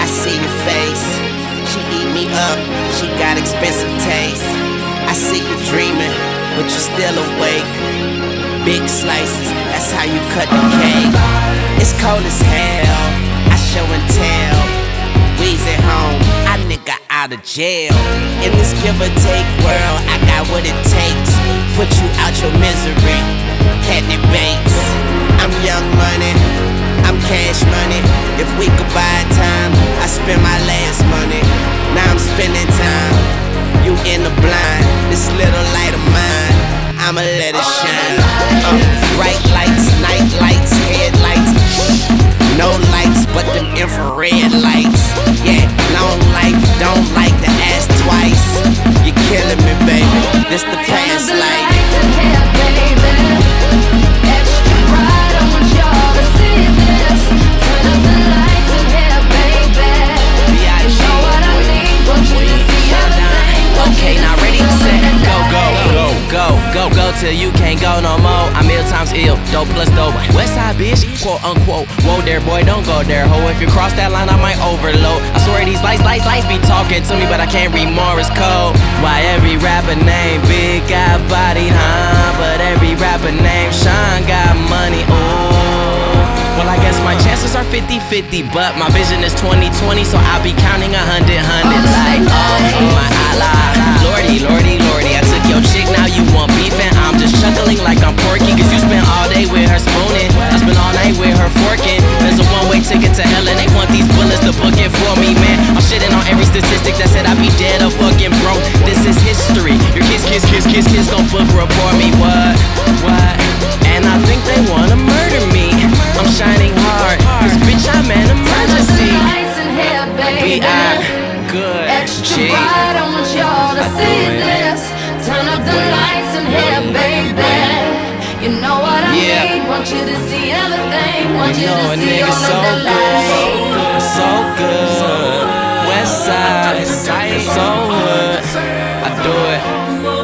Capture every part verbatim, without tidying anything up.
see your face. She eat me up, she got expensive taste. I see you dreaming, but you still awake. Big slices, that's how you cut the cake. It's cold as hell, I show and tell. We's at home, I nigga out of jail. In this give or take world, I got what it takes. Put you out your misery, Catnip Bates. I'm young money, I'm cash money. If we could buy time, I spend my last money. Now I'm spending time, you in the blind. This little light of mine, I'ma let it shine. uh, Bright lights, night lights, headlights. No lights but them infrared lights. Yeah, long life, don't like to ask twice. You're killing me, baby, this the past life. Go, go till you can't go no more. I'm ill times ill, dope plus dope. Westside bitch, quote unquote. Whoa there, boy, don't go there, ho. If you cross that line, I might overload. I swear these lights, lights, lights be talking to me, but I can't read Morse code. Why every rapper named Big got bodied, huh? But every rapper named Sean got money, ooh. Well, I guess my chances are fifty fifty, but my vision is twenty twenty, so I'll be counting a hundred, hundred like, oh, my Allah. Lordy, lordy, lordy, I took your chick, now you want beef, and I'm just chuckling like I'm Porky, cause you spent all day with her spooning, I spent all night with her forking. There's a one-way ticket to hell, and they want these bullets to book it for me, man. I'm shitting on every statistic that said I'd be dead or fucking broke. This is history. Your kids, kids, kids, kids, kids gon' book report me, what, what? And I think they wanna murder me. I'm shining hard, cause bitch, I'm an emergency. B I good Extra bright, I want y'all to see this. Turn up the lights in here, baby. You know what I yeah. need. Want you to see everything. Want you you know to a see nigga all so of the lights. So good, West side, so good. I do it.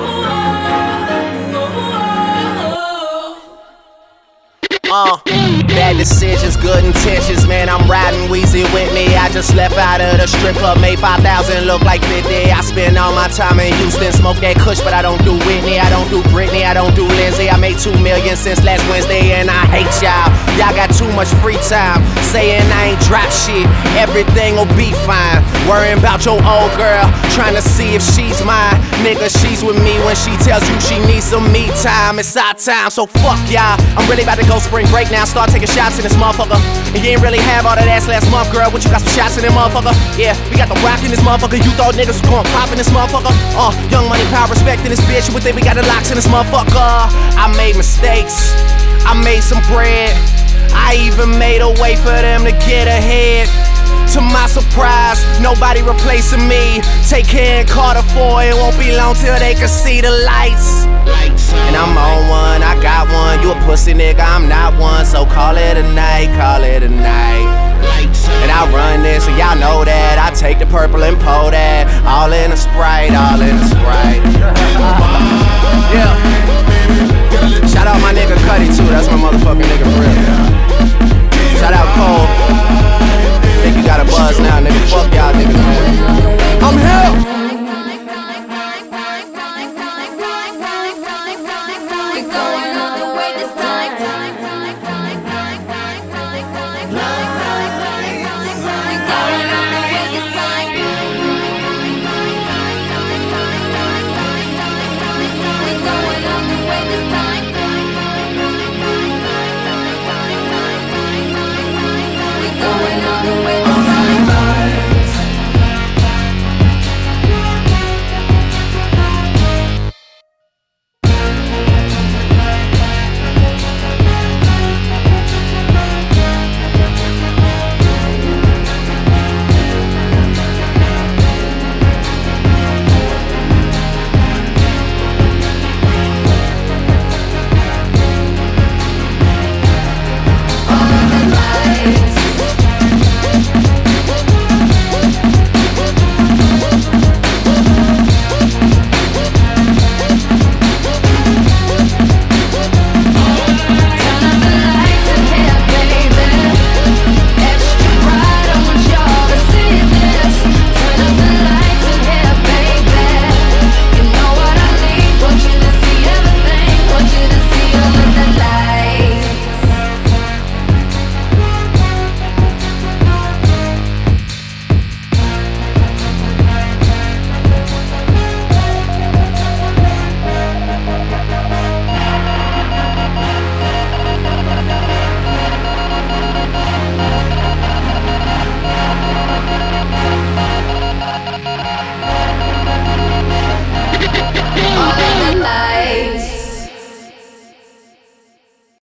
Uh, bad decisions, good intentions, man, I'm riding Weezy with me. I just left out of the strip club, made five thousand look like fifty. I spend all my time in Houston, smoke that kush, but I don't do Whitney, I don't do Britney, I don't do Lindsay. I made two million since last Wednesday, and I hate y'all. Y'all got too much free time, saying I ain't drop shit, everything will be fine. Worrying about your old girl, trying to see if she's mine. Nigga, she's with me when she tells you she needs some me time. It's our time, so fuck y'all. I'm really about to go spring break now, start taking shots in this motherfucker. And you ain't really have all of that last month, girl. What you got some shots in this motherfucker? Yeah, we got the rock in this motherfucker. You thought niggas was going pop in this motherfucker? Uh, young money, power, respect in this bitch. You would think we got the locks in this motherfucker. I made mistakes, I made some bread, I even made a way for them to get ahead. To my surprise, nobody replacing me. Take care in Carter four, it won't be long till they can see the lights. And I'm on one, I got one. You a pussy nigga, I'm not one. So call it a night, call it a night. And I run this, so y'all know that. I take the purple and pour that. All in a Sprite, all in a Sprite. Yeah. Shout out my nigga Cuddy too, that's my motherfucking nigga for real. Shout out Cole. Think you got a buzz now, nigga. Fuck y'all niggas, man. I'm here.